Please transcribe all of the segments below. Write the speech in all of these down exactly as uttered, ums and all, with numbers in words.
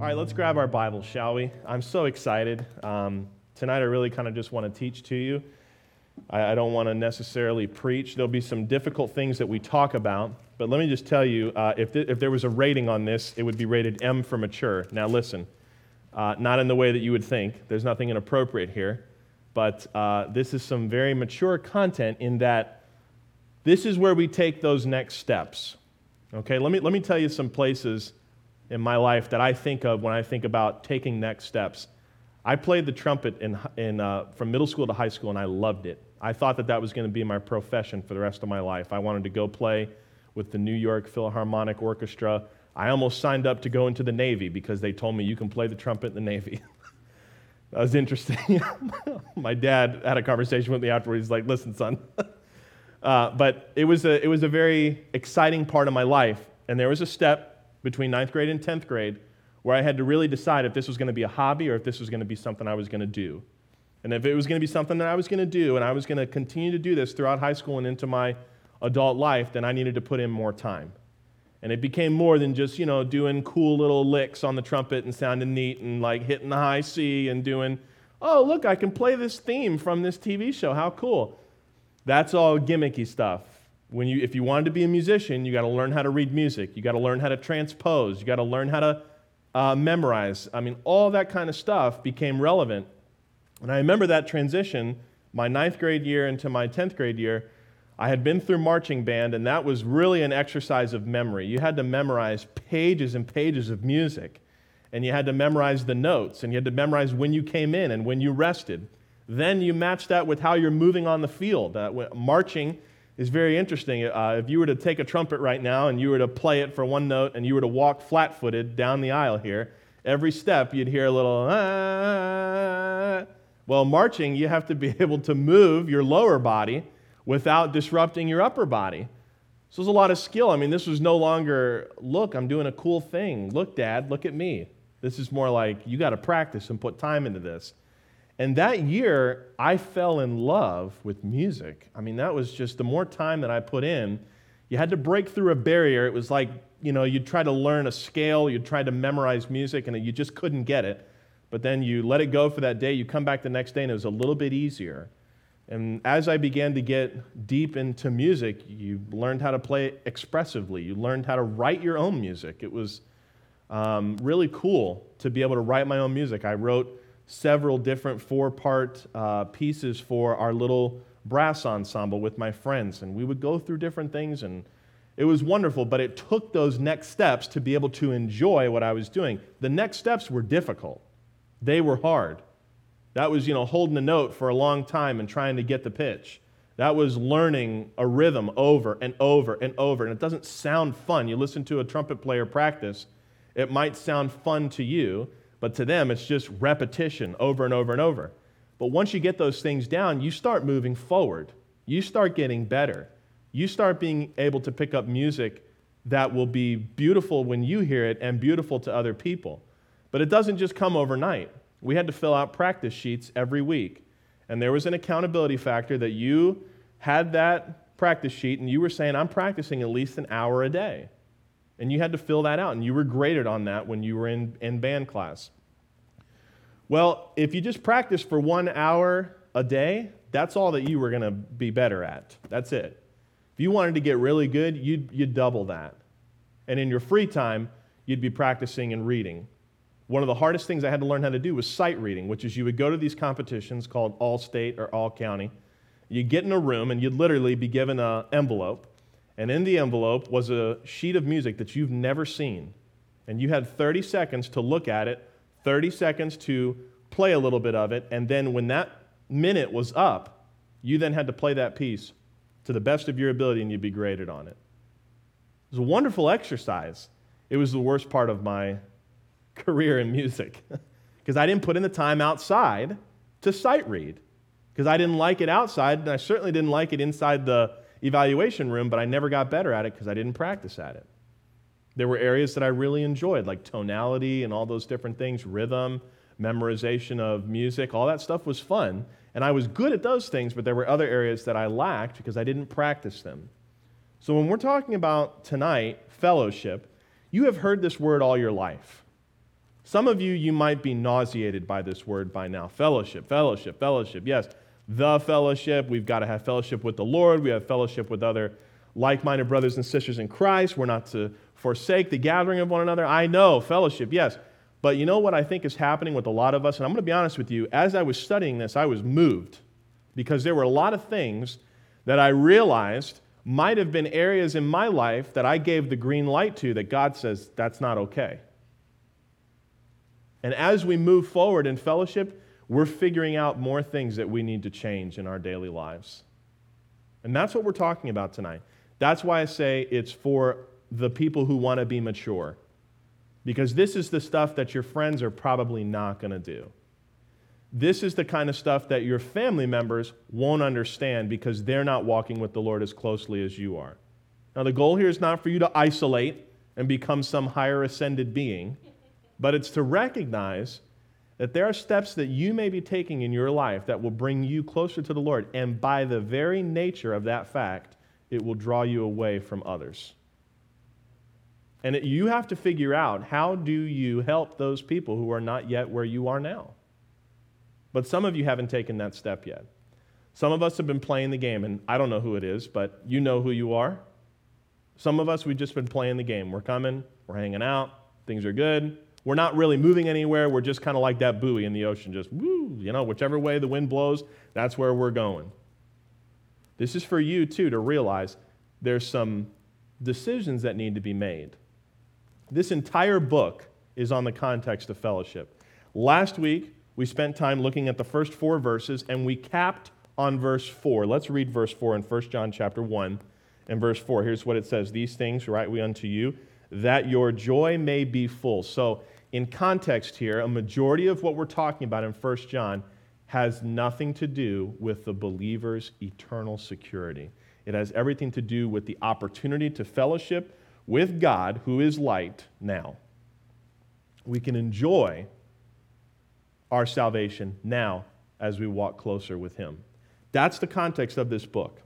All right, let's grab our Bibles, shall we? I'm so excited. Um, tonight I really kind of just want to teach to you. I, I don't want to necessarily preach. There'll be some difficult things that we talk about, but let me just tell you, uh, if, th- if there was a rating on this, it would be rated M for mature. Now listen, uh, not in the way that you would think. There's nothing inappropriate here, but uh, this is some very mature content in that this is where we take those next steps. Okay, let me let me tell you some places in my life that I think of when I think about taking next steps. I played the trumpet in, in, uh, from middle school to high school, and I loved it. I thought that that was going to be my profession for the rest of my life. I wanted to go play with the New York Philharmonic Orchestra. I almost signed up to go into the Navy because they told me you can play the trumpet in the Navy. That was interesting. My dad had a conversation with me afterwards. He's like, listen, son. uh, but it was, a, it was a very exciting part of my life, and there was a step between ninth grade and tenth grade, where I had to really decide if this was going to be a hobby or if this was going to be something I was going to do. And if it was going to be something that I was going to do, and I was going to continue to do this throughout high school and into my adult life, then I needed to put in more time. And it became more than just, you know, doing cool little licks on the trumpet and sounding neat and like hitting the high C and doing, oh, look, I can play this theme from this T V show. How cool. That's all gimmicky stuff. When you, if you wanted to be a musician, you got to learn how to read music. You got to learn how to transpose. You got to learn how to uh, memorize. I mean, all that kind of stuff became relevant. And I remember that transition, my ninth grade year into my tenth grade year. I had been through marching band, and that was really an exercise of memory. You had to memorize pages and pages of music, and you had to memorize the notes, and you had to memorize when you came in and when you rested. Then you match that with how you're moving on the field. Uh, marching is very interesting. Uh, if you were to take a trumpet right now and you were to play it for one note and you were to walk flat-footed down the aisle here, every step you'd hear a little, ah. Well, marching, you have to be able to move your lower body without disrupting your upper body. So there's a lot of skill. I mean, this was no longer, look, I'm doing a cool thing. Look, Dad, look at me. This is more like, you got to practice and put time into this. And that year, I fell in love with music. I mean, that was just the more time that I put in, you had to break through a barrier. It was like, you know, you'd try to learn a scale, you'd try to memorize music, and you just couldn't get it. But then you let it go for that day, you come back the next day, and it was a little bit easier. And as I began to get deep into music, you learned how to play it expressively. You learned how to write your own music. It was um, really cool to be able to write my own music. I wrote several different four-part uh, pieces for our little brass ensemble with my friends, and we would go through different things, and it was wonderful, but it took those next steps to be able to enjoy what I was doing. The next steps were difficult. They were hard. That was, you know, holding a note for a long time and trying to get the pitch. That was learning a rhythm over and over and over, and it doesn't sound fun. You listen to a trumpet player practice, it might sound fun to you, but to them, it's just repetition over and over and over. But once you get those things down, you start moving forward. You start getting better. You start being able to pick up music that will be beautiful when you hear it and beautiful to other people. But it doesn't just come overnight. We had to fill out practice sheets every week. And there was an accountability factor that you had that practice sheet and you were saying, I'm practicing at least an hour a day. And you had to fill that out, and you were graded on that when you were in, in band class. Well, if you just practice for one hour a day, that's all that you were going to be better at. That's it. If you wanted to get really good, you'd, you'd double that. And in your free time, you'd be practicing and reading. One of the hardest things I had to learn how to do was sight reading, which is you would go to these competitions called All-State or All-County. You'd get in a room, and you'd literally be given an envelope. And in the envelope was a sheet of music that you've never seen. And you had thirty seconds to look at it, thirty seconds to play a little bit of it, and then when that minute was up, you then had to play that piece to the best of your ability, and you'd be graded on it. It was a wonderful exercise. It was the worst part of my career in music because I didn't put in the time outside to sight read because I didn't like it outside, and I certainly didn't like it inside the evaluation room, but I never got better at it because I didn't practice at it. There were areas that I really enjoyed, like tonality and all those different things, rhythm, memorization of music, all that stuff was fun, and I was good at those things, but there were other areas that I lacked because I didn't practice them. So when we're talking about tonight, fellowship, you have heard this word all your life. Some of you, you might be nauseated by this word by now. Fellowship, fellowship, fellowship. Yes, the fellowship. We've got to have fellowship with the Lord. We have fellowship with other like-minded brothers and sisters in Christ. We're not to forsake the gathering of one another. I know, fellowship, yes. But you know what I think is happening with a lot of us? And I'm going to be honest with you. As I was studying this, I was moved because there were a lot of things that I realized might have been areas in my life that I gave the green light to that God says, that's not okay. And as we move forward in fellowship, we're figuring out more things that we need to change in our daily lives. And that's what we're talking about tonight. That's why I say it's for the people who want to be mature. Because this is the stuff that your friends are probably not going to do. This is the kind of stuff that your family members won't understand because they're not walking with the Lord as closely as you are. Now, the goal here is not for you to isolate and become some higher ascended being, but it's to recognize that there are steps that you may be taking in your life that will bring you closer to the Lord, and by the very nature of that fact, it will draw you away from others. And it, you have to figure out, how do you help those people who are not yet where you are now? But some of you haven't taken that step yet. Some of us have been playing the game, and I don't know who it is, but you know who you are. Some of us, we've just been playing the game. We're coming, we're hanging out, things are good. We're not really moving anywhere. We're just kind of like that buoy in the ocean, just woo, you know, whichever way the wind blows, that's where we're going. This is for you, too, to realize there's some decisions that need to be made. This entire book is on the context of fellowship. Last week, we spent time looking at the first four verses, and we capped on verse four. Let's read verse four in First John chapter one and verse four. Here's what it says. These things write we unto you, that your joy may be full. So, in context here, a majority of what we're talking about in First John has nothing to do with the believer's eternal security. It has everything to do with the opportunity to fellowship with God, who is light, now. We can enjoy our salvation now as we walk closer with Him. That's the context of this book.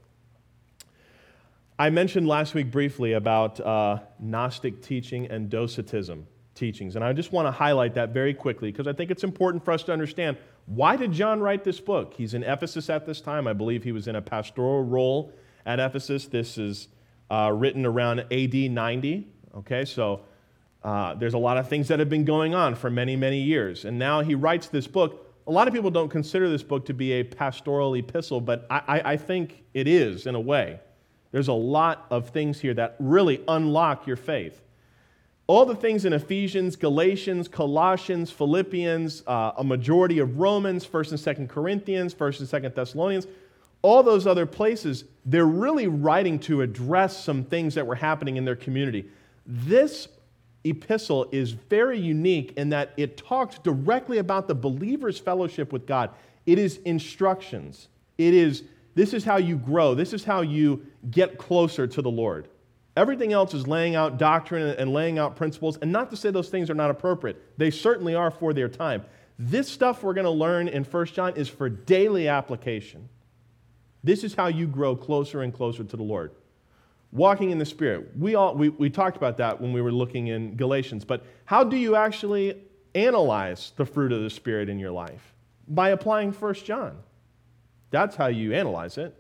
I mentioned last week briefly about uh, Gnostic teaching and Docetism teachings, and I just want to highlight that very quickly because I think it's important for us to understand, why did John write this book? He's in Ephesus at this time. I believe he was in a pastoral role at Ephesus. This is uh, written around A D ninety, okay, so uh, there's a lot of things that have been going on for many, many years, and now he writes this book. A lot of people don't consider this book to be a pastoral epistle, but I, I, I think it is in a way. There's a lot of things here that really unlock your faith. All the things in Ephesians, Galatians, Colossians, Philippians, uh, a majority of Romans, First and Second Corinthians, First and Second Thessalonians, all those other places, they're really writing to address some things that were happening in their community. This epistle is very unique in that it talks directly about the believer's fellowship with God. It is instructions. It is, this is how you grow. This is how you get closer to the Lord. Everything else is laying out doctrine and laying out principles, and not to say those things are not appropriate. They certainly are for their time. This stuff we're going to learn in First John is for daily application. This is how you grow closer and closer to the Lord. Walking in the Spirit. We all we, we talked about that when we were looking in Galatians, but how do you actually analyze the fruit of the Spirit in your life? By applying First John. That's how you analyze it.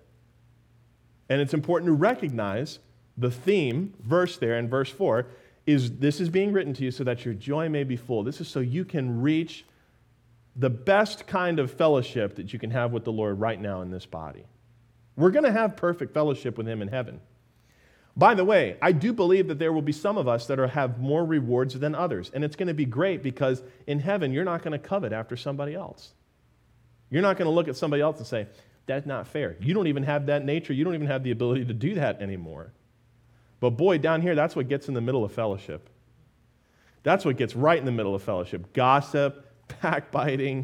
And it's important to recognize the theme, verse there in verse four, is this is being written to you so that your joy may be full. This is so you can reach the best kind of fellowship that you can have with the Lord right now in this body. We're going to have perfect fellowship with Him in heaven. By the way, I do believe that there will be some of us that are, have more rewards than others. And it's going to be great because in heaven, you're not going to covet after somebody else. You're not going to look at somebody else and say, that's not fair. You don't even have that nature. You don't even have the ability to do that anymore. But boy, down here, that's what gets in the middle of fellowship. That's what gets right in the middle of fellowship. Gossip, backbiting,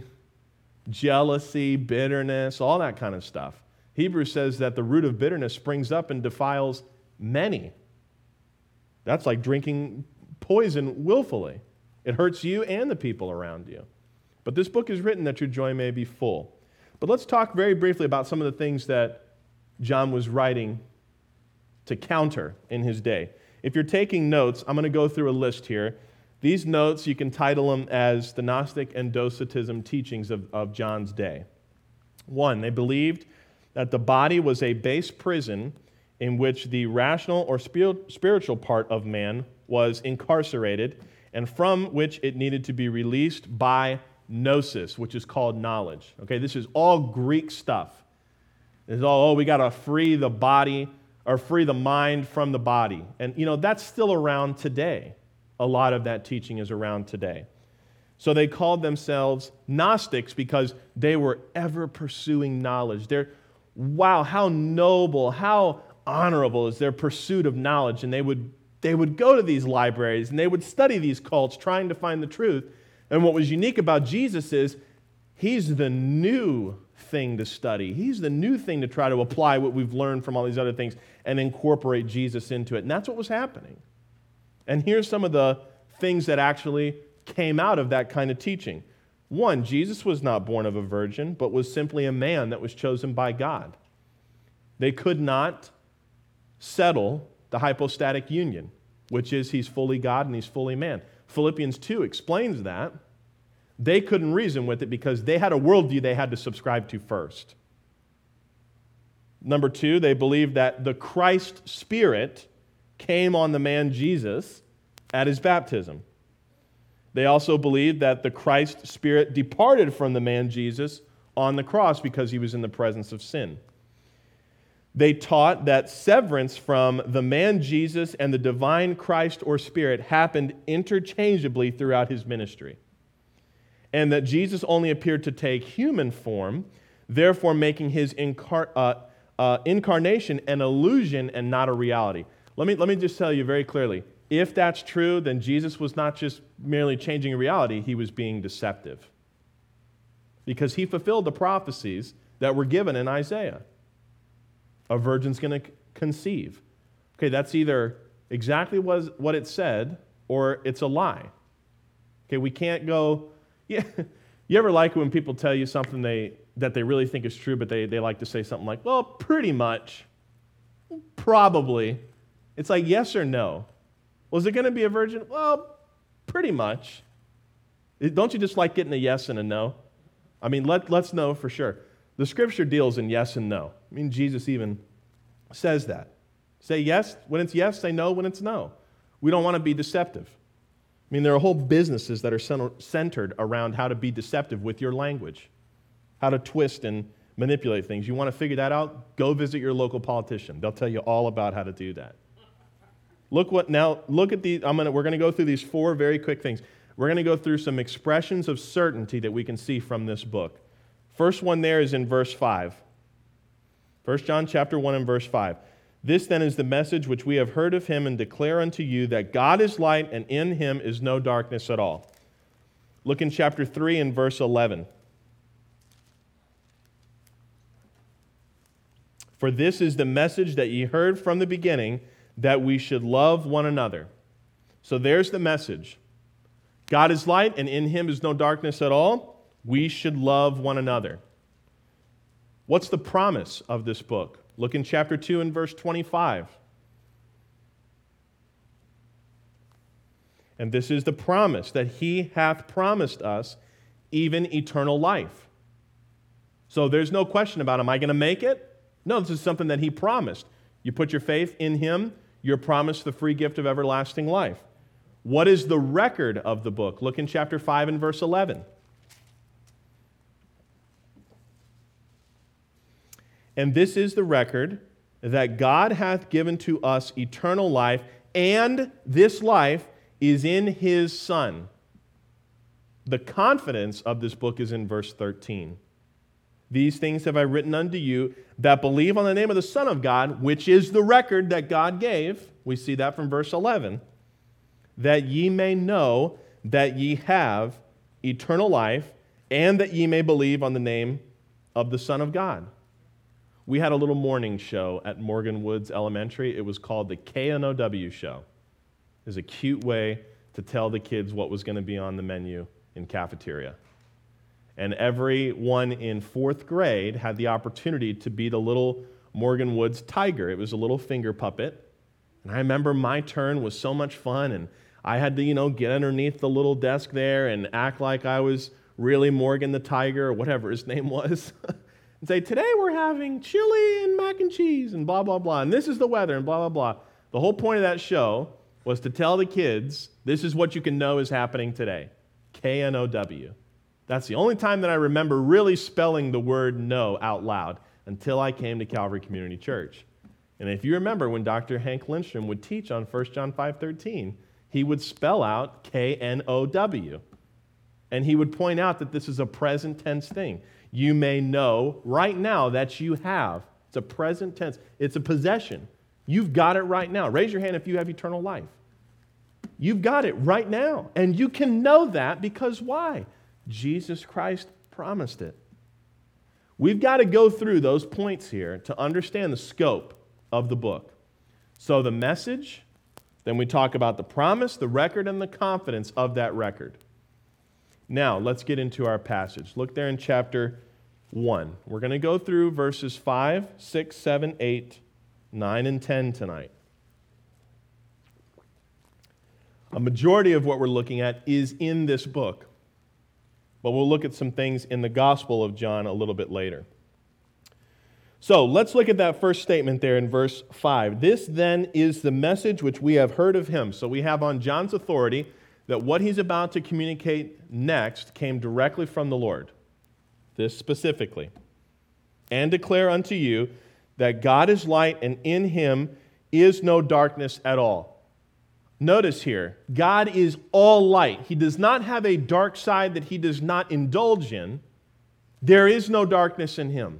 jealousy, bitterness, all that kind of stuff. Hebrews says that the root of bitterness springs up and defiles many. That's like drinking poison willfully. It hurts you and the people around you. But this book is written that your joy may be full. But let's talk very briefly about some of the things that John was writing to counter in his day. If you're taking notes, I'm going to go through a list here. These notes, you can title them as the Gnostic and Docetism teachings of, of John's day. One, they believed that the body was a base prison in which the rational or spiritual part of man was incarcerated and from which it needed to be released by gnosis, which is called knowledge. Okay, this is all Greek stuff. It's all, oh, we got to free the body or free the mind from the body. And, you know, that's still around today. A lot of that teaching is around today. So they called themselves Gnostics because they were ever pursuing knowledge. They're, wow, how noble, how honorable is their pursuit of knowledge. And they would, they would go to these libraries and they would study these cults trying to find the truth. And what was unique about Jesus is he's the new thing to study. He's the new thing to try to apply what we've learned from all these other things and incorporate Jesus into it. And that's what was happening. And here's some of the things that actually came out of that kind of teaching. One, Jesus was not born of a virgin, but was simply a man that was chosen by God. They could not settle the hypostatic union, which is he's fully God and he's fully man. Philippians two explains that. They couldn't reason with it because they had a worldview they had to subscribe to first. Number two, they believed that the Christ Spirit came on the man Jesus at his baptism. They also believed that the Christ Spirit departed from the man Jesus on the cross because he was in the presence of sin. They taught that severance from the man Jesus and the divine Christ or Spirit happened interchangeably throughout his ministry, and that Jesus only appeared to take human form, therefore making his incar- uh, uh, incarnation an illusion and not a reality. Let me, let me just tell you very clearly, if that's true, then Jesus was not just merely changing a reality, he was being deceptive. Because he fulfilled the prophecies that were given in Isaiah. A virgin's going to conceive. Okay, that's either exactly what, what it said or it's a lie. Okay, we can't go, yeah. You ever like when people tell you something they that they really think is true, but they, they like to say something like, well, pretty much, probably. It's like yes or no. Was it going to be a virgin? Well, pretty much. Don't you just like getting a yes and a no? I mean, let, let's know for sure. The Scripture deals in yes and no. I mean, Jesus even says that. Say yes when it's yes, say no when it's no. We don't want to be deceptive. I mean, there are whole businesses that are centered around how to be deceptive with your language, how to twist and manipulate things. You want to figure that out? Go visit your local politician. They'll tell you all about how to do that. Look what now. Look at these. I'm gonna. We're going to go through these four very quick things. We're going to go through some expressions of certainty that we can see from this book. First one there is in verse five. First John chapter one and verse five. This then is the message which we have heard of him and declare unto you, that God is light and in him is no darkness at all. Look in chapter three and verse eleven. For this is the message that ye heard from the beginning, that we should love one another. So there's the message. God is light and in him is no darkness at all. We should love one another. What's the promise of this book? Look in chapter two and verse twenty-five. And this is the promise, that he hath promised us even eternal life. So there's no question about, am I going to make it? No, this is something that he promised. You put your faith in him, you're promised the free gift of everlasting life. What is the record of the book? Look in chapter five and verse eleven. And this is the record, that God hath given to us eternal life, and this life is in his Son. The confidence of this book is in verse thirteen. These things have I written unto you that believe on the name of the Son of God, which is the record that God gave. We see that from verse eleven. That ye may know that ye have eternal life, and that ye may believe on the name of the Son of God. We had a little morning show at Morgan Woods Elementary. It was called the K N O W show. It was a cute way to tell the kids what was going to be on the menu in cafeteria. And everyone in fourth grade had the opportunity to be the little Morgan Woods tiger. It was a little finger puppet. And I remember my turn was so much fun, and I had to, you know, get underneath the little desk there and act like I was really Morgan the Tiger or whatever his name was. And say, today we're having chili and mac and cheese and blah, blah, blah. And this is the weather and blah, blah, blah. The whole point of that show was to tell the kids, this is what you can know is happening today. K N O W. That's the only time that I remember really spelling the word know out loud until I came to Calvary Community Church. And if you remember when Doctor Hank Lindstrom would teach on First John five thirteen, he would spell out K N O W. And he would point out that this is a present tense thing. You may know right now that you have. It's a present tense. It's a possession. You've got it right now. Raise your hand if you have eternal life. You've got it right now. And you can know that because why? Jesus Christ promised it. We've got to go through those points here to understand the scope of the book. So the message, then we talk about the promise, the record, and the confidence of that record. Now, let's get into our passage. Look there in chapter one. We're going to go through verses five, six, seven, eight, nine, and ten tonight. A majority of what we're looking at is in this book, but we'll look at some things in the Gospel of John a little bit later. So let's look at that first statement there in verse five. This then is the message which we have heard of him. So we have on John's authority that what he's about to communicate next came directly from the Lord. This specifically. And declare unto you that God is light and in him is no darkness at all. Notice here, God is all light. He does not have a dark side that he does not indulge in. There is no darkness in him.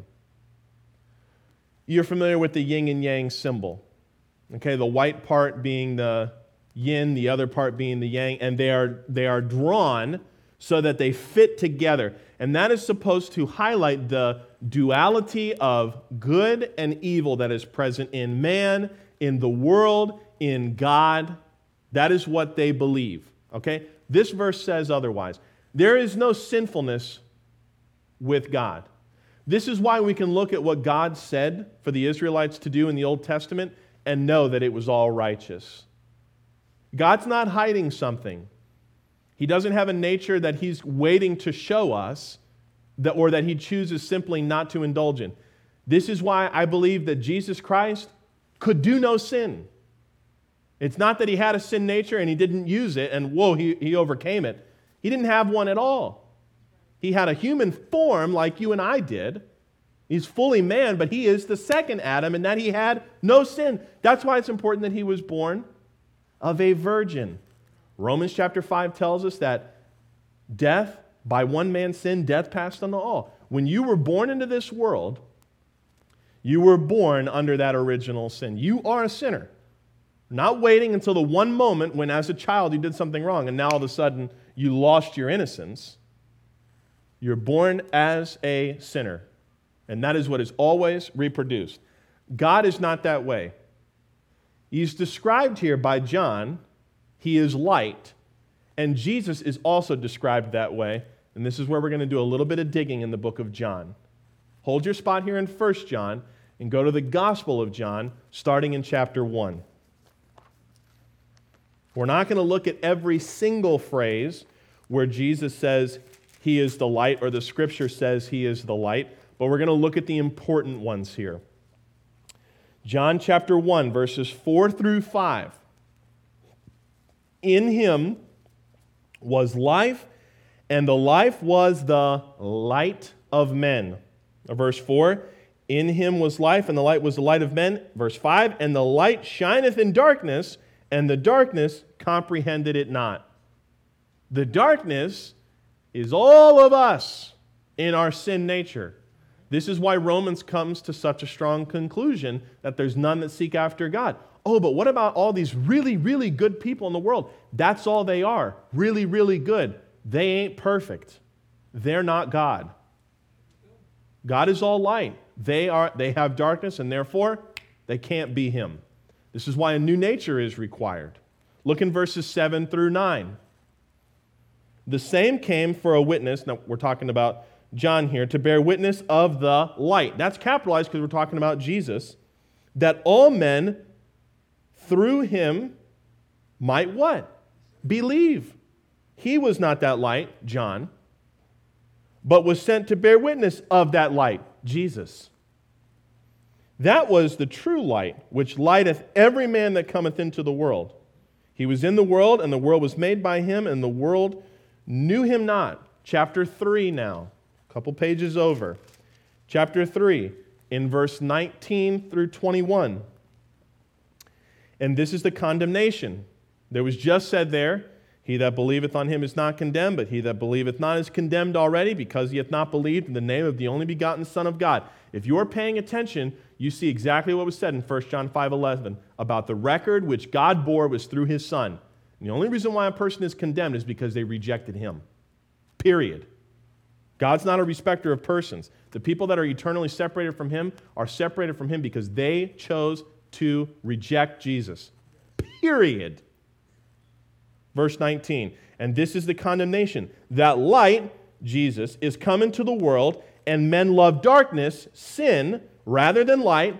You're familiar with the yin and yang symbol. Okay, the white part being the yin, the other part being the yang, and they are, they are drawn so that they fit together. And that is supposed to highlight the duality of good and evil that is present in man, in the world, in God. That is what they believe. Okay? This verse says otherwise. There is no sinfulness with God. This is why we can look at what God said for the Israelites to do in the Old Testament and know that it was all righteous. God's not hiding something. He doesn't have a nature that he's waiting to show us that, or that he chooses simply not to indulge in. This is why I believe that Jesus Christ could do no sin. It's not that he had a sin nature and he didn't use it and whoa, he, he overcame it. He didn't have one at all. He had a human form like you and I did. He's fully man, but he is the second Adam in that he had no sin. That's why it's important that he was born of a virgin. Romans chapter five tells us that death, by one man's sin, death passed unto all. When you were born into this world, you were born under that original sin. You are a sinner. Not waiting until the one moment when as a child you did something wrong and now all of a sudden you lost your innocence. You're born as a sinner. And that is what is always reproduced. God is not that way. He's described here by John. He is light. And Jesus is also described that way. And this is where we're going to do a little bit of digging in the book of John. Hold your spot here in First John and go to the Gospel of John, starting in chapter one. We're not going to look at every single phrase where Jesus says he is the light or the Scripture says he is the light, but we're going to look at the important ones here. John chapter one, verses four through five. In him was life, and the life was the light of men. Verse four, in him was life, and the light was the light of men. Verse five, and the light shineth in darkness, and the darkness comprehended it not. The darkness is all of us in our sin nature. This is why Romans comes to such a strong conclusion that there's none that seek after God. Oh, but what about all these really, really good people in the world? That's all they are. Really, really good. They ain't perfect. They're not God. God is all light. They are. They have darkness, and therefore, they can't be him. This is why a new nature is required. Look in verses seven through nine. The same came for a witness. Now, we're talking about John here, to bear witness of the light. That's capitalized because we're talking about Jesus. That all men through him might what? believe. He was not that light, John, but was sent to bear witness of that light, Jesus. That was the true light, which lighteth every man that cometh into the world. He was in the world, and the world was made by him, and the world knew him not. Chapter three now, a couple pages over. Chapter three, in verse nineteen through twenty-one. And this is the condemnation. There was just said there, he that believeth on him is not condemned, but he that believeth not is condemned already, because he hath not believed in the name of the only begotten Son of God. If you are paying attention, you see exactly what was said in First John five eleven about the record which God bore was through his Son. And the only reason why a person is condemned is because they rejected him. Period. God's not a respecter of persons. The people that are eternally separated from him are separated from him because they chose to reject Jesus. Period. Verse nineteen, and this is the condemnation, that light, Jesus, is come into the world, and men love darkness, sin, rather than light,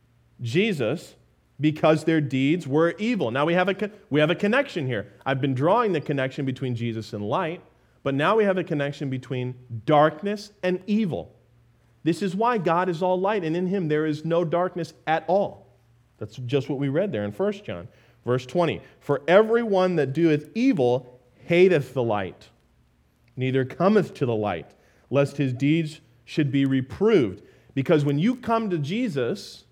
Jesus, because their deeds were evil. Now we have a we have a connection here. I've been drawing the connection between Jesus and light, but now we have a connection between darkness and evil. This is why God is all light, and in him there is no darkness at all. That's just what we read there in First John. Verse twenty, for everyone that doeth evil hateth the light, neither cometh to the light, lest his deeds should be reproved. Because when you come to Jesus,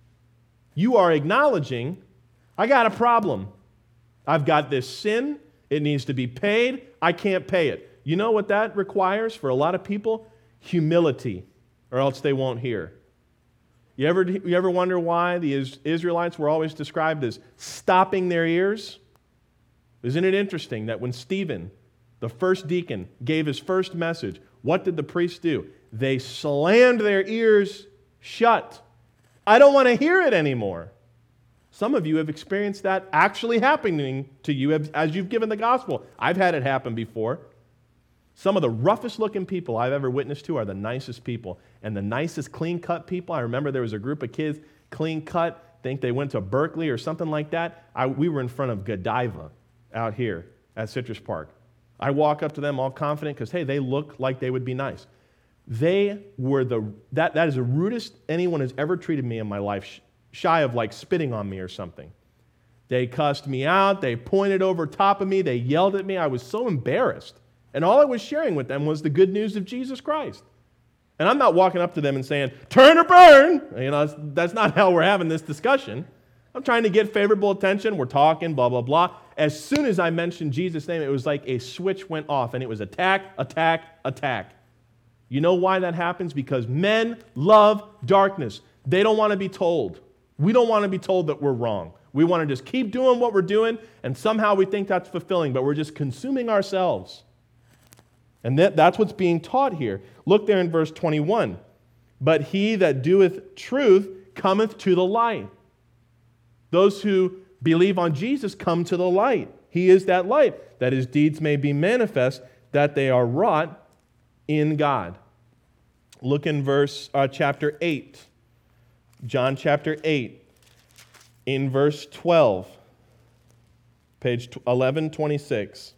you are acknowledging, I got a problem. I've got this sin. It needs to be paid. I can't pay it. You know what that requires for a lot of people? Humility, or else they won't hear. You ever, you ever wonder why the Israelites were always described as stopping their ears? Isn't it interesting that when Stephen, the first deacon, gave his first message, what did the priests do? They slammed their ears shut. I don't want to hear it anymore. Some of you have experienced that actually happening to you as you've given the gospel. I've had it happen before. Some of the roughest looking people I've ever witnessed to are the nicest people. And the nicest clean-cut people, I remember there was a group of kids, clean-cut, think they went to Berkeley or something like that. I, we were in front of Godiva out here at Citrus Park. I walk up to them all confident because, hey, they look like they would be nice. They were the, that, that is the rudest anyone has ever treated me in my life, shy of like spitting on me or something. They cussed me out. They pointed over top of me. They yelled at me. I was so embarrassed. And all I was sharing with them was the good news of Jesus Christ. And I'm not walking up to them and saying, turn or burn. You know, that's, that's not how we're having this discussion. I'm trying to get favorable attention. We're talking, blah, blah, blah. As soon as I mentioned Jesus' name, it was like a switch went off, and it was attack, attack, attack. You know why that happens? Because men love darkness. They don't want to be told. We don't want to be told that we're wrong. We want to just keep doing what we're doing, and somehow we think that's fulfilling, but we're just consuming ourselves. And that, that's what's being taught here. Look there in verse twenty-one. But he that doeth truth cometh to the light. Those who believe on Jesus come to the light. He is that light, that his deeds may be manifest, that they are wrought in God. Look in verse uh, chapter eight. John chapter eight, in verse twelve, page eleven twenty-six.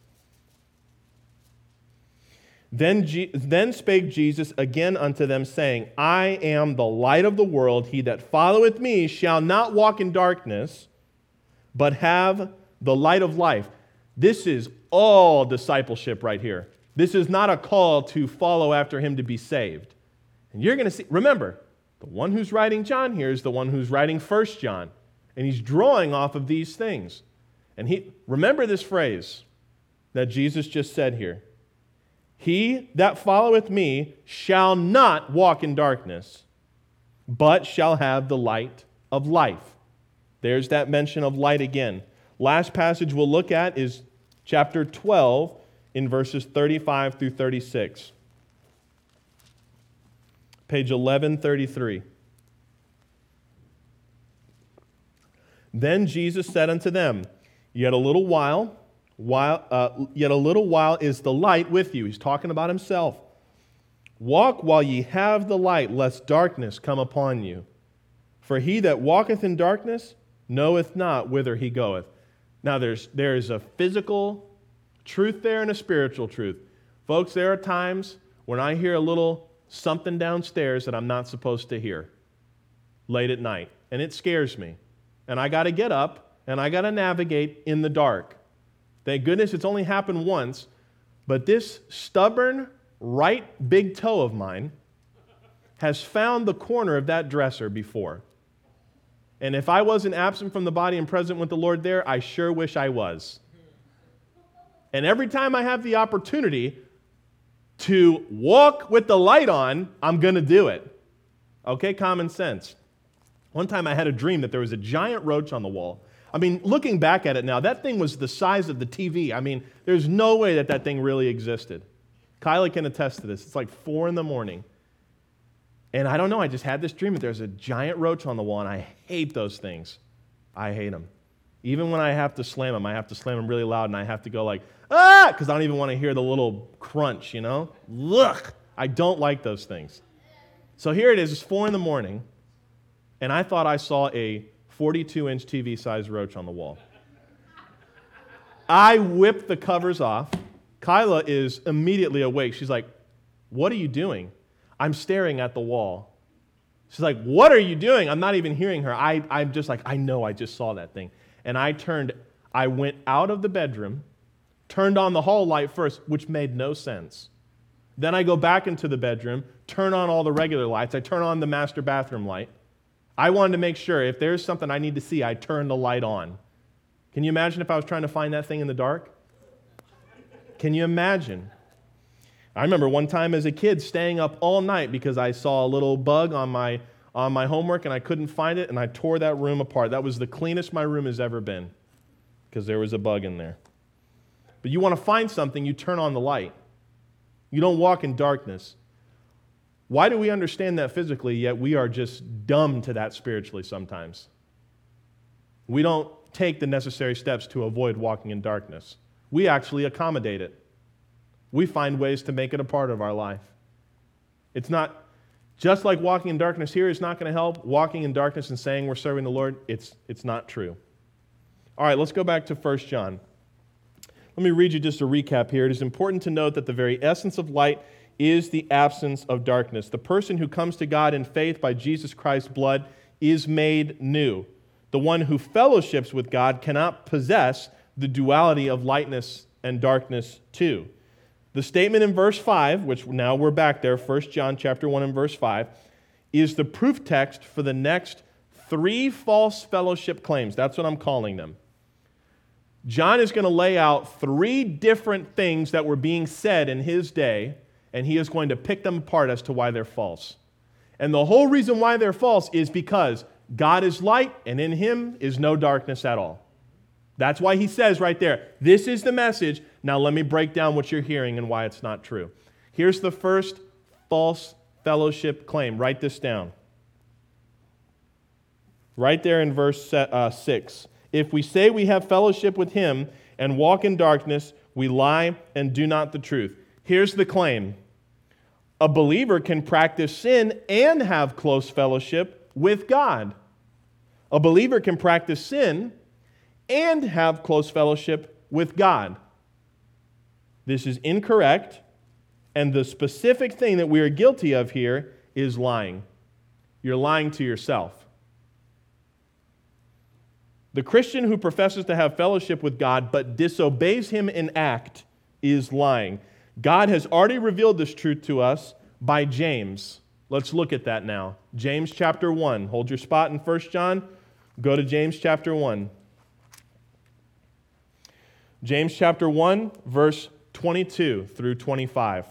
Then, Je- then spake Jesus again unto them, saying, I am the light of the world. He that followeth me shall not walk in darkness, but have the light of life. This is all discipleship right here. This is not a call to follow after him to be saved. And you're going to see, remember, the one who's writing John here is the one who's writing First John. And he's drawing off of these things. And he remember this phrase that Jesus just said here. He that followeth me shall not walk in darkness, but shall have the light of life. There's that mention of light again. Last passage we'll look at is chapter twelve in verses thirty-five through thirty-six. Page eleven thirty-three. Then Jesus said unto them, Yet a little while, while uh, yet a little while is the light with you. He's talking about himself. Walk while ye have the light, lest darkness come upon you. For he that walketh in darkness knoweth not whither he goeth. Now, there's there is a physical truth there and a spiritual truth. Folks, there are times when I hear a little something downstairs that I'm not supposed to hear late at night, and it scares me. And I got to get up, and I got to navigate in the dark. Thank goodness it's only happened once, but this stubborn right big toe of mine has found the corner of that dresser before. And if I wasn't absent from the body and present with the Lord there, I sure wish I was. And every time I have the opportunity to walk with the light on, I'm going to do it. Okay, common sense. One time I had a dream that there was a giant roach on the wall. I mean, looking back at it now, that thing was the size of the T V. I mean, there's no way that that thing really existed. Kyla can attest to this. It's like four in the morning. And I don't know, I just had this dream that there's a giant roach on the wall, and I hate those things. I hate them. Even when I have to slam them, I have to slam them really loud, and I have to go like, ah, because I don't even want to hear the little crunch, you know? Ugh, I don't like those things. So here it is, it's four in the morning, and I thought I saw a forty-two inch T V-sized roach on the wall. I whipped the covers off. Kyla is immediately awake. She's like, what are you doing? I'm staring at the wall. She's like, what are you doing? I'm not even hearing her. I, I'm just like, I know I just saw that thing. And I turned, I went out of the bedroom, turned on the hall light first, which made no sense. Then I go back into the bedroom, turn on all the regular lights. I turn on the master bathroom light. I wanted to make sure if there's something I need to see, I turn the light on. Can you imagine if I was trying to find that thing in the dark? Can you imagine? I remember one time as a kid staying up all night because I saw a little bug on my on my homework and I couldn't find it, and I tore that room apart. That was the cleanest my room has ever been because there was a bug in there. But you want to find something, you turn on the light. You don't walk in darkness. Why do we understand that physically, yet we are just dumb to that spiritually sometimes? We don't take the necessary steps to avoid walking in darkness. We actually accommodate it. We find ways to make it a part of our life. It's not, just like walking in darkness here is not going to help, walking in darkness and saying we're serving the Lord, it's, it's not true. All right, let's go back to First John. Let me read you just a recap here. It is important to note that the very essence of light is the absence of darkness. The person who comes to God in faith by Jesus Christ's blood is made new. The one who fellowships with God cannot possess the duality of lightness and darkness too. The statement in verse five, which now we're back there, First John chapter one and verse five, is the proof text for the next three false fellowship claims. That's what I'm calling them. John is going to lay out three different things that were being said in his day, and he is going to pick them apart as to why they're false. And the whole reason why they're false is because God is light, and in him is no darkness at all. That's why he says right there, this is the message. Now let me break down what you're hearing and why it's not true. Here's the first false fellowship claim. Write this down. Right there in verse uh, six. If we say we have fellowship with him and walk in darkness, we lie and do not the truth. Here's the claim. A believer can practice sin and have close fellowship with God. A believer can practice sin and have close fellowship with God. This is incorrect, and the specific thing that we are guilty of here is lying. You're lying to yourself. The Christian who professes to have fellowship with God but disobeys him in act is lying. God has already revealed this truth to us by James. Let's look at that now. James chapter one. Hold your spot in First John. Go to James chapter one. James chapter one, verse twenty-two through twenty-five.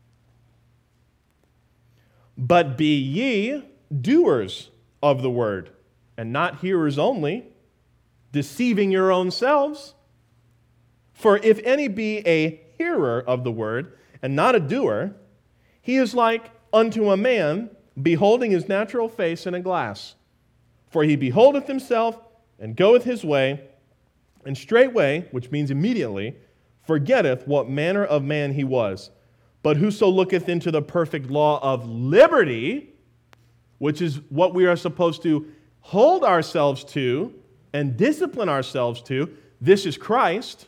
But be ye doers of the word, and not hearers only, deceiving your own selves. For if any be a hearer of the word, and not a doer, he is like unto a man beholding his natural face in a glass. For he beholdeth himself, and goeth his way, and straightway, which means immediately, forgetteth what manner of man he was. But whoso looketh into the perfect law of liberty, which is what we are supposed to hold ourselves to and discipline ourselves to, this is Christ,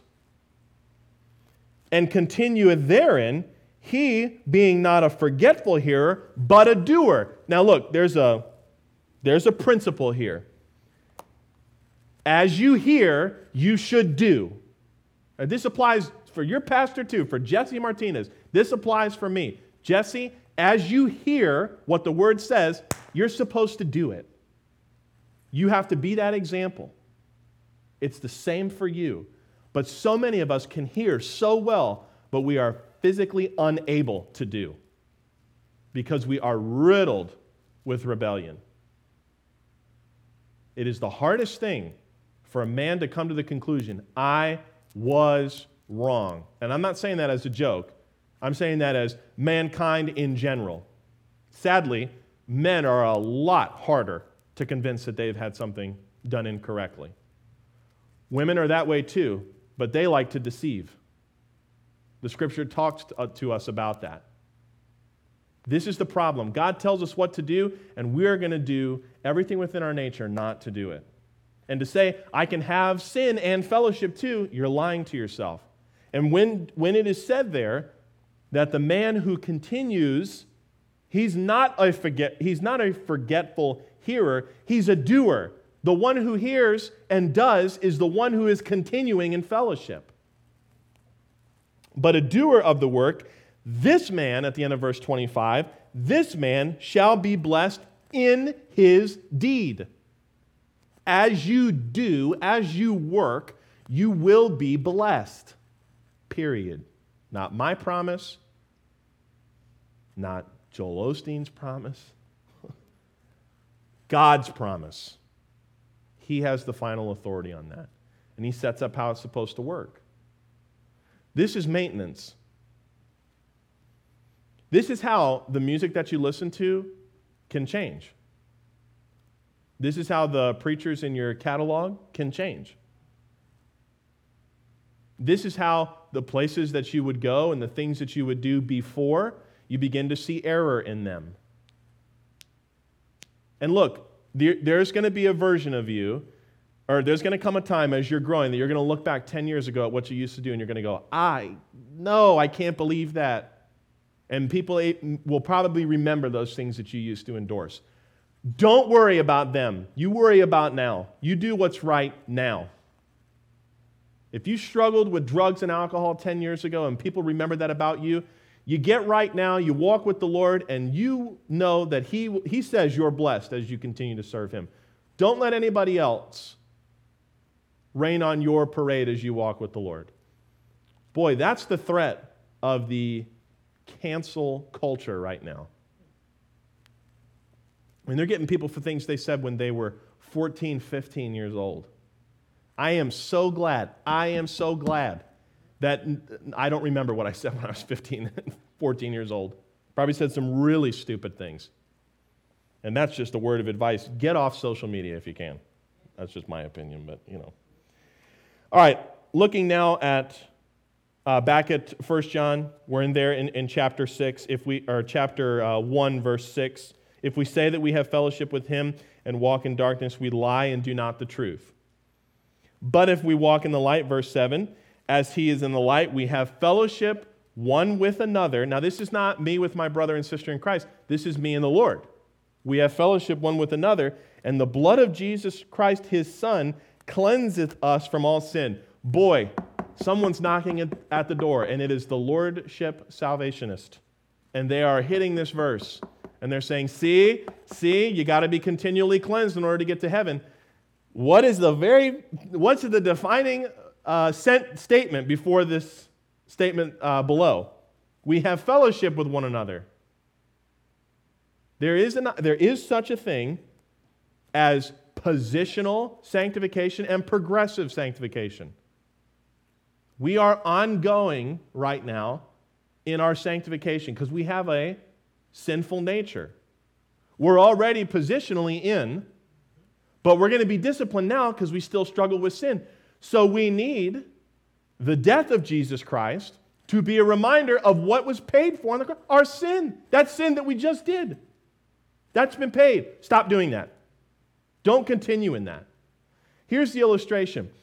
and continue therein, he being not a forgetful hearer, but a doer. Now look, there's a, there's a principle here. As you hear, you should do. And this applies for your pastor too, for Jesse Martinez. This applies for me. Jesse, as you hear what the Word says, you're supposed to do it. You have to be that example. It's the same for you. But so many of us can hear so well, but we are physically unable to do because we are riddled with rebellion. It is the hardest thing for a man to come to the conclusion, I was wrong. And I'm not saying that as a joke. I'm saying that as mankind in general. Sadly, men are a lot harder to convince that they've had something done incorrectly. Women are that way too, but they like to deceive. The Scripture talks to us about that. This is the problem. God tells us what to do, and we're going to do everything within our nature not to do it. And to say, I can have sin and fellowship too, you're lying to yourself. And when, when it is said there that the man who continues, he's not a forget, he's not a forgetful hearer, he's a doer. The one who hears and does is the one who is continuing in fellowship. But a doer of the work, this man, at the end of verse twenty-five, this man shall be blessed in his deed. As you do, as you work, you will be blessed. Period. Not my promise, not Joel Osteen's promise, God's promise. He has the final authority on that. And he sets up how it's supposed to work. This is maintenance. This is how the music that you listen to can change. This is how the preachers in your catalog can change. This is how the places that you would go and the things that you would do before, you begin to see error in them. And look, there, there's going to be a version of you, or there's going to come a time as you're growing that you're going to look back ten years ago at what you used to do and you're going to go, I, no, I can't believe that. And people will probably remember those things that you used to endorse. Don't worry about them. You worry about now. You do what's right now. If you struggled with drugs and alcohol ten years ago and people remember that about you, you get right now, you walk with the Lord, and you know that He, he says you're blessed as you continue to serve Him. Don't let anybody else rain on your parade as you walk with the Lord. Boy, that's the threat of the cancel culture right now. I mean, they're getting people for things they said when they were fourteen, fifteen years old. I am so glad, I am so glad that I don't remember what I said when I was fifteen, fourteen years old. Probably said some really stupid things. And that's just a word of advice. Get off social media if you can. That's just my opinion, but you know. All right, looking now at, uh, back at First John, we're in there in, in chapter six, if we, or chapter uh, one, verse six. If we say that we have fellowship with Him and walk in darkness, we lie and do not the truth. But if we walk in the light, verse seven, as He is in the light, we have fellowship one with another. Now, this is not me with my brother and sister in Christ. This is me and the Lord. We have fellowship one with another, and the blood of Jesus Christ, His Son, cleanseth us from all sin. Boy, someone's knocking at the door, and it is the Lordship Salvationist. And they are hitting this verse, and they're saying, see, see, you got to be continually cleansed in order to get to heaven. What is the very, what's the defining uh, sent statement before this statement uh, below? We have fellowship with one another. There is, an, there is such a thing as positional sanctification and progressive sanctification. We are ongoing right now in our sanctification because we have a sinful nature. We're already positionally in, but we're going to be disciplined now because we still struggle with sin. So we need the death of Jesus Christ to be a reminder of what was paid for on the cross. Our sin. That sin that we just did. That's been paid. Stop doing that. Don't continue in that. Here's the illustration.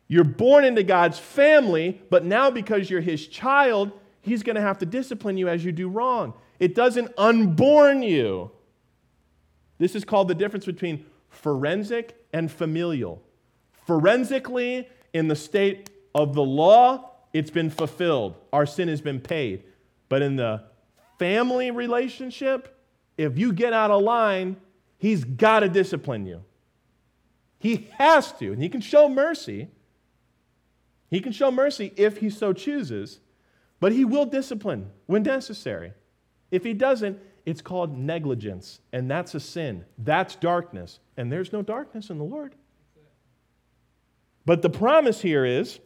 You're born into God's family, but now because you're his child, he's going to have to discipline you as you do wrong. It doesn't unborn you. This is called the difference between forensic and familial. Forensically, in the state of the law, it's been fulfilled. Our sin has been paid. But in the family relationship, if you get out of line, he's got to discipline you. He has to, and he can show mercy. He can show mercy if he so chooses, but he will discipline when necessary. If he doesn't, it's called negligence, and that's a sin. That's darkness, and there's no darkness in the Lord. But the promise here is,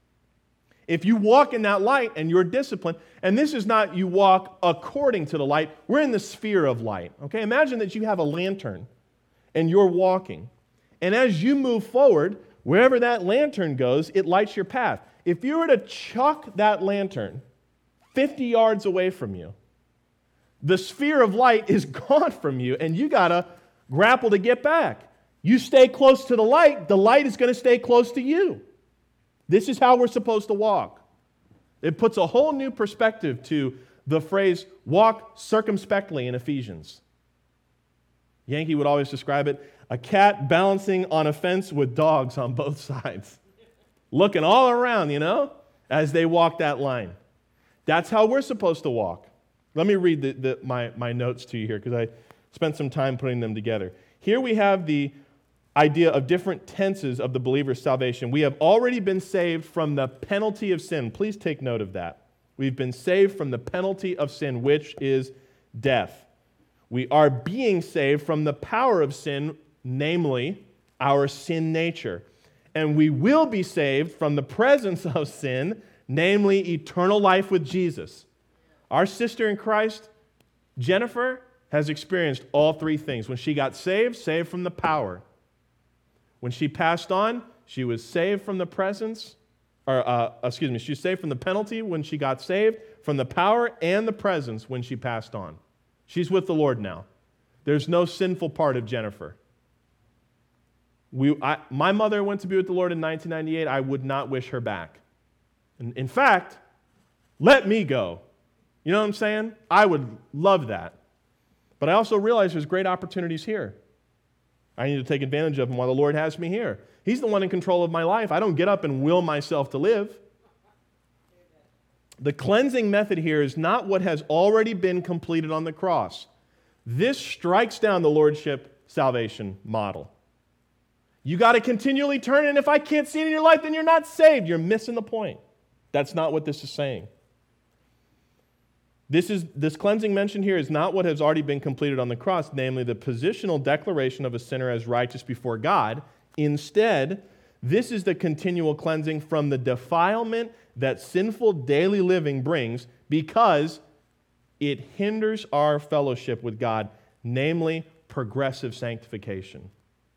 if you walk in that light and you're disciplined, and this is not you walk according to the light, we're in the sphere of light. Okay, imagine that you have a lantern and you're walking. And as you move forward, wherever that lantern goes, it lights your path. If you were to chuck that lantern fifty yards away from you, the sphere of light is gone from you, and you got to grapple to get back. You stay close to the light, the light is going to stay close to you. This is how we're supposed to walk. It puts a whole new perspective to the phrase, walk circumspectly in Ephesians. Yankee would always describe it, a cat balancing on a fence with dogs on both sides. Looking all around, you know, as they walk that line. That's how we're supposed to walk. Let me read the, the, my, my notes to you here because I spent some time putting them together. Here we have the idea of different tenses of the believer's salvation. We have already been saved from the penalty of sin. Please take note of that. We've been saved from the penalty of sin, which is death. We are being saved from the power of sin, namely our sin nature. And we will be saved from the presence of sin, namely eternal life with Jesus. Our sister in Christ, Jennifer, has experienced all three things. When she got saved, saved from the power. When she passed on, she was saved from the presence, or uh, excuse me, she was saved from the penalty when she got saved, from the power and the presence when she passed on. She's with the Lord now. There's no sinful part of Jennifer. We, I, my mother went to be with the Lord in nineteen ninety-eight. I would not wish her back. In, in fact, let me go. You know what I'm saying? I would love that. But I also realize there's great opportunities here. I need to take advantage of them while the Lord has me here. He's the one in control of my life. I don't get up and will myself to live. The cleansing method here is not what has already been completed on the cross. This strikes down the lordship salvation model. You got to continually turn, and if I can't see it in your life, then you're not saved. You're missing the point. That's not what this is saying. This is this cleansing mentioned here is not what has already been completed on the cross, namely the positional declaration of a sinner as righteous before God. Instead, this is the continual cleansing from the defilement that sinful daily living brings because it hinders our fellowship with God, namely progressive sanctification.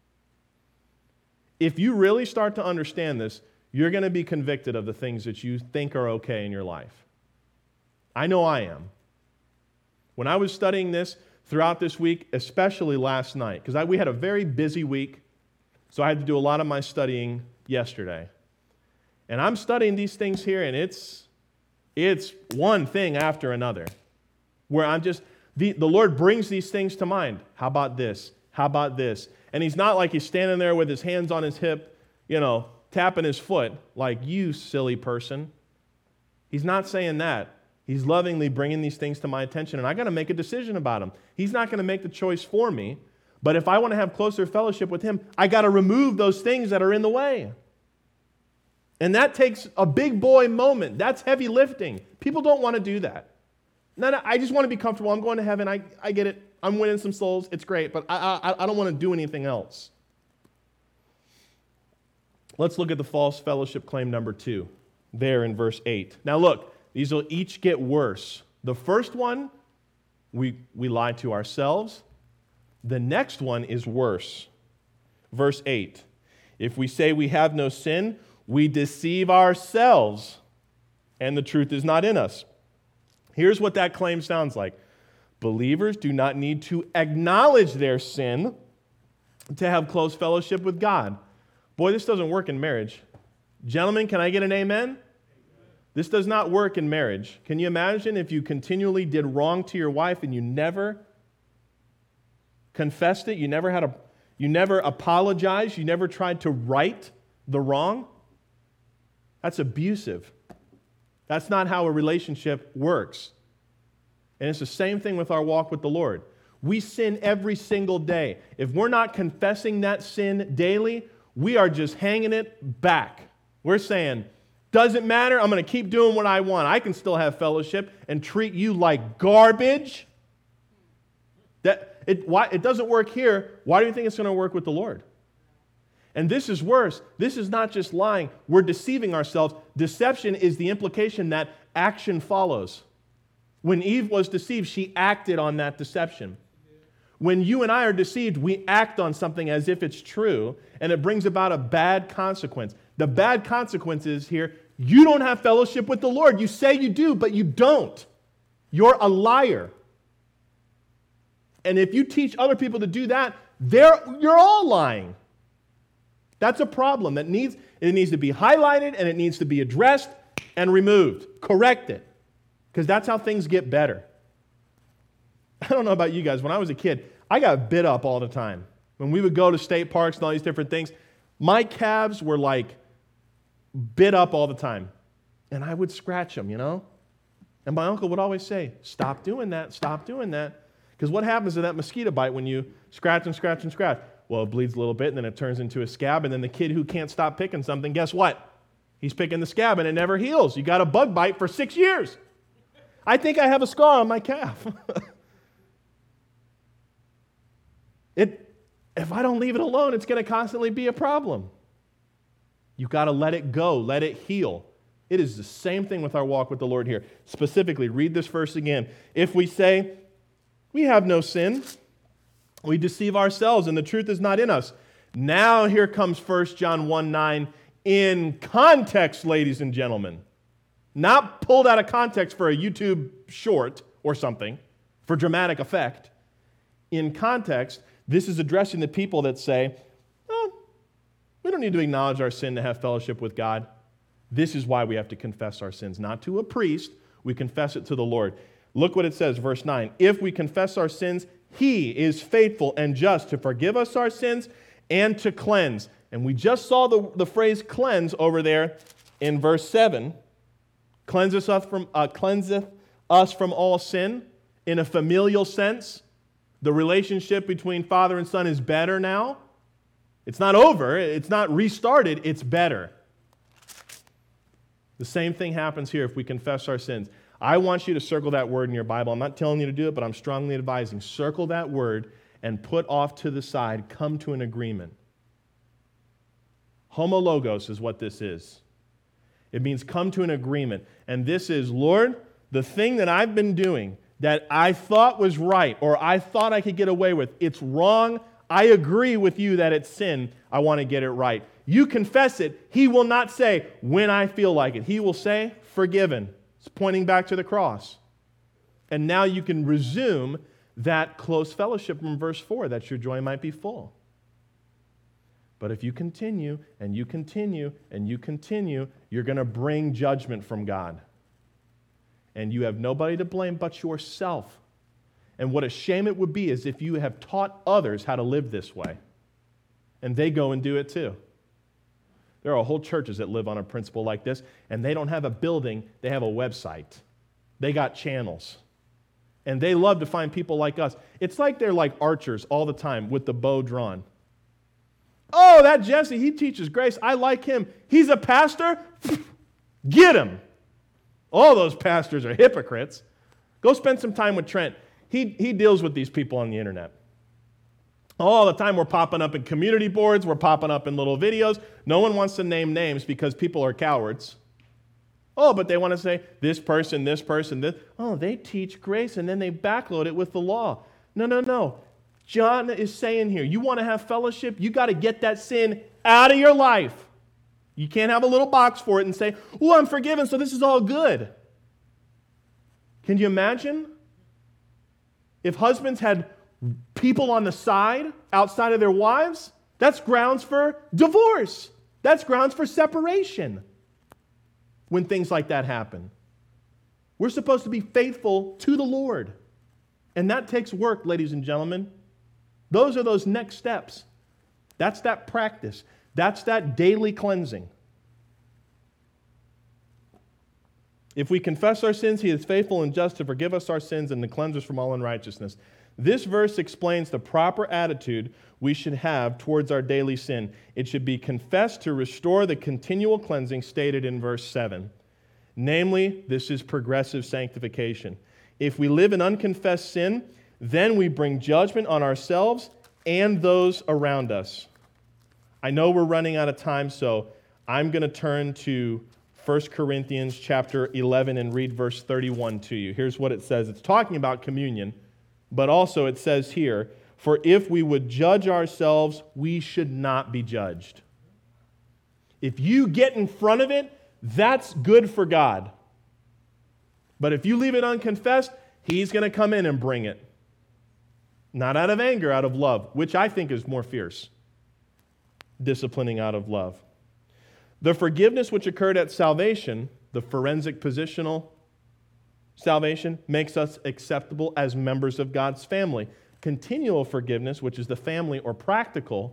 If you really start to understand this, you're going to be convicted of the things that you think are okay in your life. I know I am. When I was studying this throughout this week, especially last night, because we had a very busy week, so I had to do a lot of my studying yesterday. And I'm studying these things here, and it's it's one thing after another, where I'm just, the, the Lord brings these things to mind. How about this? How about this? And he's not like he's standing there with his hands on his hip, you know, tapping his foot, like, you silly person. He's not saying that. He's lovingly bringing these things to my attention, and I got to make a decision about them. He's not going to make the choice for me, but if I want to have closer fellowship with him, I got to remove those things that are in the way. And that takes a big boy moment. That's heavy lifting. People don't want to do that. No, no, I just want to be comfortable. I'm going to heaven. I, I get it. I'm winning some souls. It's great, but I, I, I don't want to do anything else. Let's look at the false fellowship claim number two, there in verse eight. Now look, these will each get worse. The first one, we, we lie to ourselves. The next one is worse. Verse eight, if we say we have no sin, we deceive ourselves, and the truth is not in us. Here's what that claim sounds like. Believers do not need to acknowledge their sin to have close fellowship with God. Boy, this doesn't work in marriage. Gentlemen, can I get an amen? This does not work in marriage. Can you imagine if you continually did wrong to your wife and you never confessed it, you never had a, you never apologized, you never tried to right the wrong? That's abusive. That's not how a relationship works. And it's the same thing with our walk with the Lord. We sin every single day. If we're not confessing that sin daily, we are just hanging it back. We're saying, doesn't matter, I'm going to keep doing what I want. I can still have fellowship and treat you like garbage. That it, why, it doesn't work here. Why do you think it's going to work with the Lord? And this is worse. This is not just lying. We're deceiving ourselves. Deception is the implication that action follows. When Eve was deceived, she acted on that deception. When you and I are deceived, we act on something as if it's true, and it brings about a bad consequence. The bad consequence is here, you don't have fellowship with the Lord. You say you do, but you don't. You're a liar. And if you teach other people to do that, they're, you're all lying. That's a problem that needs, it needs to be highlighted, and it needs to be addressed and removed. Correct it. Because that's how things get better. I don't know about you guys. When I was a kid, I got bit up all the time. When we would go to state parks and all these different things, my calves were like bit up all the time. And I would scratch them, you know? And my uncle would always say, stop doing that, stop doing that. Because what happens to that mosquito bite when you scratch and scratch and scratch? Well, it bleeds a little bit, and then it turns into a scab, and then the kid who can't stop picking something, guess what? He's picking the scab, and it never heals. You got a bug bite for six years. I think I have a scar on my calf. it, if I don't leave it alone, it's going to constantly be a problem. You've got to let it go, let it heal. It is the same thing with our walk with the Lord here. Specifically, read this verse again. If we say, we have no sin, we deceive ourselves, and the truth is not in us. Now here comes First John one nine in context, ladies and gentlemen. Not pulled out of context for a YouTube short or something for dramatic effect. In context, this is addressing the people that say, oh, we don't need to acknowledge our sin to have fellowship with God. This is why we have to confess our sins, not to a priest. We confess it to the Lord. Look what it says, verse nine. If we confess our sins, He is faithful and just to forgive us our sins and to cleanse. And we just saw the, the phrase cleanse over there in verse seven. Cleanses us from uh, cleanseth us from all sin in a familial sense. The relationship between father and son is better now. It's not over. It's not restarted. It's better. The same thing happens here if we confess our sins. I want you to circle that word in your Bible. I'm not telling you to do it, but I'm strongly advising. Circle that word and put off to the side, come to an agreement. Homologos is what this is. It means come to an agreement. And this is, Lord, the thing that I've been doing that I thought was right or I thought I could get away with, it's wrong. I agree with you that it's sin. I want to get it right. You confess it. He will not say, when I feel like it. He will say, forgiven. It's pointing back to the cross. And now you can resume that close fellowship from verse four, that your joy might be full. But if you continue, and you continue, and you continue, you're going to bring judgment from God. And you have nobody to blame but yourself. And what a shame it would be is if you have taught others how to live this way, and they go and do it too. There are whole churches that live on a principle like this, and they don't have a building, they have a website. They got channels. And they love to find people like us. It's like they're like archers all the time with the bow drawn. Oh, that Jesse, he teaches grace. I like him. He's a pastor? Get him. All those pastors are hypocrites. Go spend some time with Trent. He, he deals with these people on the internet. All the time we're popping up in community boards. We're popping up in little videos. No one wants to name names because people are cowards. Oh, but they want to say, this person, this person, this. Oh, they teach grace, and then they backload it with the law. No, no, no. John is saying here, you want to have fellowship, you got to get that sin out of your life. You can't have a little box for it and say, oh, I'm forgiven, so this is all good. Can you imagine if husbands had people on the side, outside of their wives? That's grounds for divorce. That's grounds for separation when things like that happen. We're supposed to be faithful to the Lord. And that takes work, ladies and gentlemen. Those are those next steps. That's that practice. That's that daily cleansing. If we confess our sins, He is faithful and just to forgive us our sins and to cleanse us from all unrighteousness. This verse explains the proper attitude we should have towards our daily sin. It should be confessed to restore the continual cleansing stated in verse seven. Namely, this is progressive sanctification. If we live in unconfessed sin, then we bring judgment on ourselves and those around us. I know we're running out of time, so I'm going to turn to First Corinthians chapter eleven and read verse thirty-one to you. Here's what it says. It's talking about communion, but also it says here, for if we would judge ourselves, we should not be judged. If you get in front of it, that's good for God. But if you leave it unconfessed, He's going to come in and bring it. Not out of anger, out of love, which I think is more fierce. Disciplining out of love. The forgiveness which occurred at salvation, the forensic positional salvation, makes us acceptable as members of God's family. Continual forgiveness, which is the family or practical,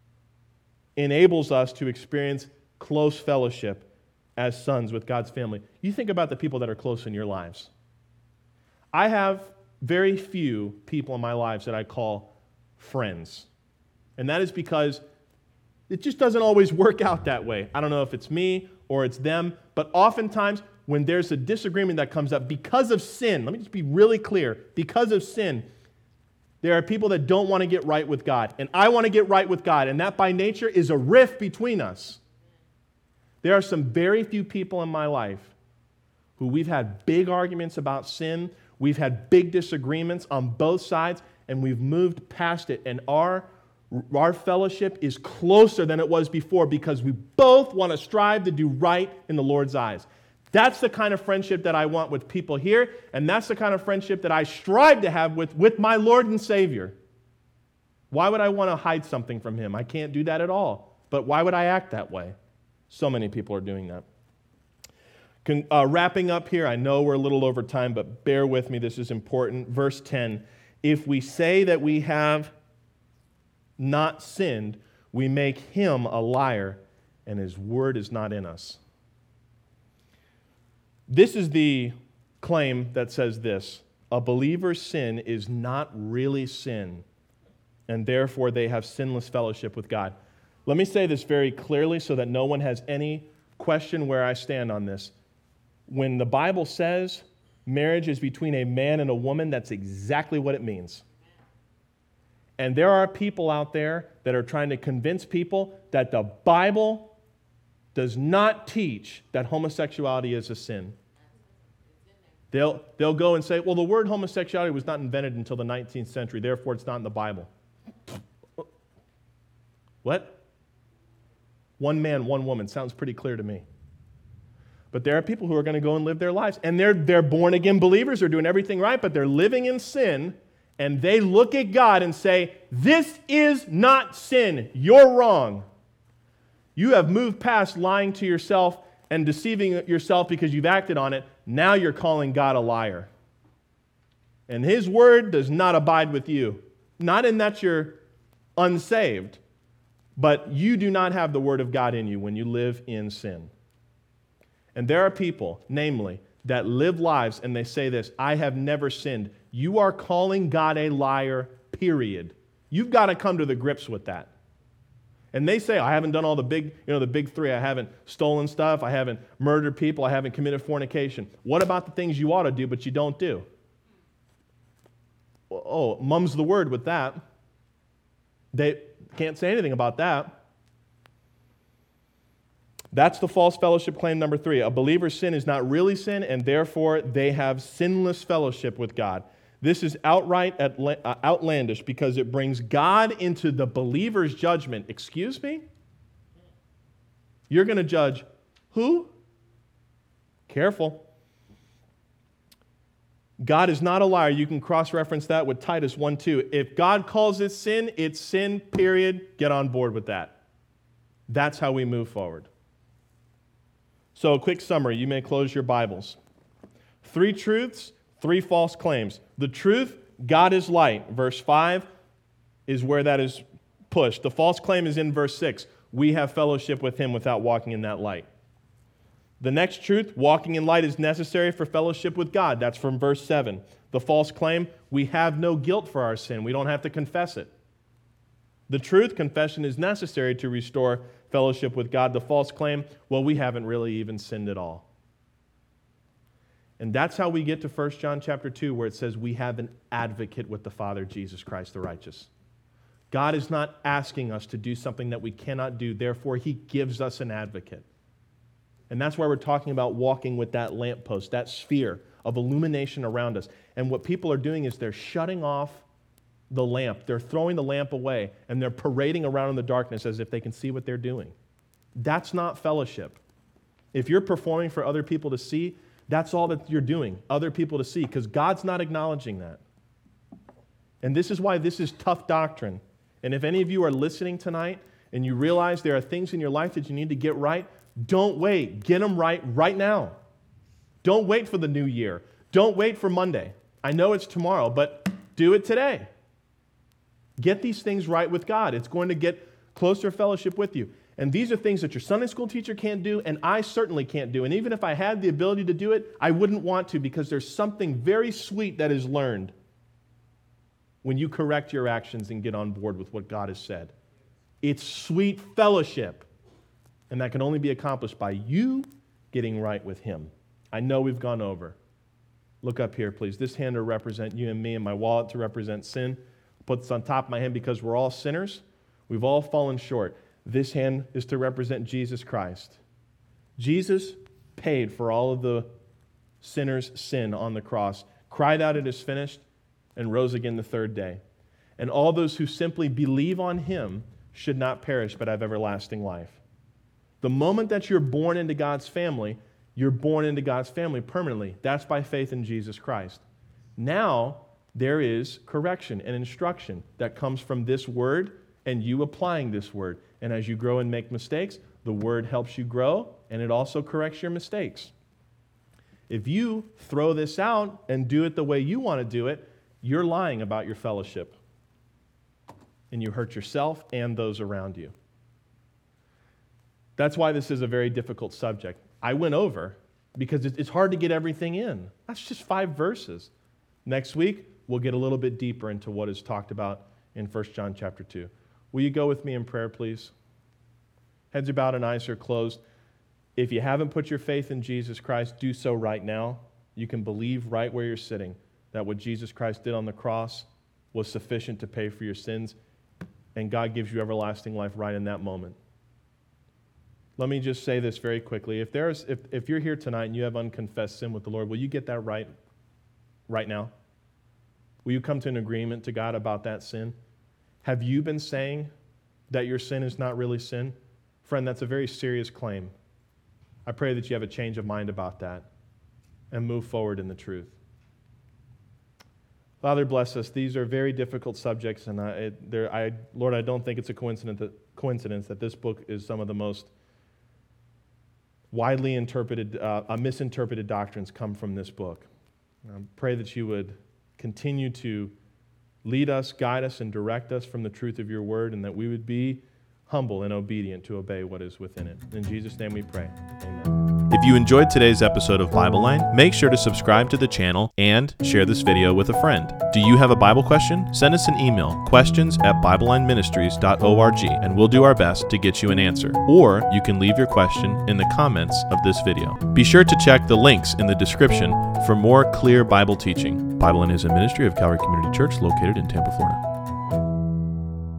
enables us to experience close fellowship as sons with God's family. You think about the people that are close in your lives. I have very few people in my lives that I call friends. And that is because it just doesn't always work out that way. I don't know if it's me or it's them, but oftentimes when there's a disagreement that comes up because of sin, let me just be really clear, because of sin, there are people that don't want to get right with God, and I want to get right with God, and that by nature is a rift between us. There are some very few people in my life who we've had big arguments about sin, we've had big disagreements on both sides, and we've moved past it, and our Our fellowship is closer than it was before because we both want to strive to do right in the Lord's eyes. That's the kind of friendship that I want with people here, and that's the kind of friendship that I strive to have with, with my Lord and Savior. Why would I want to hide something from Him? I can't do that at all. But why would I act that way? So many people are doing that. Con, uh, wrapping up here, I know we're a little over time, but bear with me, this is important. Verse ten, if we say that we have not sinned, we make Him a liar, and His word is not in us. This is the claim that says this: a believer's sin is not really sin, and therefore they have sinless fellowship with God. Let me say this very clearly so that no one has any question where I stand on this. When the Bible says marriage is between a man and a woman, that's exactly what it means. And there are people out there that are trying to convince people that the Bible does not teach that homosexuality is a sin. They'll, they'll go and say, well, the word homosexuality was not invented until the nineteenth century, therefore it's not in the Bible. What? One man, one woman. Sounds pretty clear to me. But there are people who are going to go and live their lives, and they're, they're born-again believers, they're doing everything right, but they're living in sin. And they look at God and say, this is not sin. You're wrong. You have moved past lying to yourself and deceiving yourself because you've acted on it. Now you're calling God a liar. And His word does not abide with you. Not in that you're unsaved, but you do not have the word of God in you when you live in sin. And there are people, namely, that live lives and they say this: I have never sinned. You are calling God a liar, period. You've got to come to the grips with that. And they say, I haven't done all the big, you know, the big three. I haven't stolen stuff. I haven't murdered people. I haven't committed fornication. What about the things you ought to do but you don't do? Oh, mum's the word with that. They can't say anything about that. That's the false fellowship claim number three. A believer's sin is not really sin, and therefore they have sinless fellowship with God. This is outright outlandish because it brings God into the believer's judgment. Excuse me? You're going to judge who? Careful. God is not a liar. You can cross-reference that with Titus one two. If God calls it sin, it's sin, period. Get on board with that. That's how we move forward. So a quick summary. You may close your Bibles. Three truths, three false claims. The truth, God is light. Verse five is where that is pushed. The false claim is in verse six. We have fellowship with him without walking in that light. The next truth, walking in light is necessary for fellowship with God. That's from verse seven. The false claim, we have no guilt for our sin. We don't have to confess it. The truth, confession is necessary to restore fellowship with God. The false claim, well, we haven't really even sinned at all. And that's how we get to First John chapter two, where it says we have an advocate with the Father, Jesus Christ the righteous. God is not asking us to do something that we cannot do. Therefore, he gives us an advocate. And that's why we're talking about walking with that lamppost, that sphere of illumination around us. And what people are doing is they're shutting off the lamp. They're throwing the lamp away, and they're parading around in the darkness as if they can see what they're doing. That's not fellowship. If you're performing for other people to see, that's all that you're doing, other people to see, because God's not acknowledging that. And this is why this is tough doctrine. And if any of you are listening tonight and you realize there are things in your life that you need to get right, don't wait. Get them right right now. Don't wait for the new year. Don't wait for Monday. I know it's tomorrow, but do it today. Get these things right with God. It's going to get closer fellowship with you. And these are things that your Sunday school teacher can't do, and I certainly can't do. And even if I had the ability to do it, I wouldn't want to, because there's something very sweet that is learned when you correct your actions and get on board with what God has said. It's sweet fellowship. And that can only be accomplished by you getting right with him. I know we've gone over. Look up here, please. This hand to represent you and me, and my wallet to represent sin. I'll put this on top of my hand because we're all sinners. We've all fallen short. This hand is to represent Jesus Christ. Jesus paid for all of the sinner's sin on the cross, cried out, "It is finished," and rose again the third day. And all those who simply believe on him should not perish but have everlasting life. The moment that you're born into God's family, you're born into God's family permanently. That's by faith in Jesus Christ. Now, there is correction and instruction that comes from this word and you applying this word. And as you grow and make mistakes, the word helps you grow, and it also corrects your mistakes. If you throw this out and do it the way you want to do it, you're lying about your fellowship. And you hurt yourself and those around you. That's why this is a very difficult subject. I went over because it's hard to get everything in. That's just five verses. Next week, we'll get a little bit deeper into what is talked about in First John chapter two. Will you go with me in prayer, please? Heads are bowed and eyes are closed. If you haven't put your faith in Jesus Christ, do so right now. You can believe right where you're sitting that what Jesus Christ did on the cross was sufficient to pay for your sins, and God gives you everlasting life right in that moment. Let me just say this very quickly. If there's, if, if you're here tonight and you have unconfessed sin with the Lord, will you get that right right now? Will you come to an agreement to God about that sin? Have you been saying that your sin is not really sin? Friend, that's a very serious claim. I pray that you have a change of mind about that and move forward in the truth. Father, bless us. These are very difficult subjects, and I, it, I, Lord, I don't think it's a coincidence that, coincidence that this book is some of the most widely interpreted, uh, uh, misinterpreted doctrines come from this book. I pray that you would continue to lead us, guide us, and direct us from the truth of your word, and that we would be humble and obedient to obey what is within it. In Jesus' name we pray. Amen. If you enjoyed today's episode of Bible Line, make sure to subscribe to the channel and share this video with a friend. Do you have a Bible question? Send us an email, questions at bible line ministries dot org, and we'll do our best to get you an answer. Or you can leave your question in the comments of this video. Be sure to check the links in the description for more clear Bible teaching. Bible Line is a ministry of Calvary Community Church located in Tampa, Florida.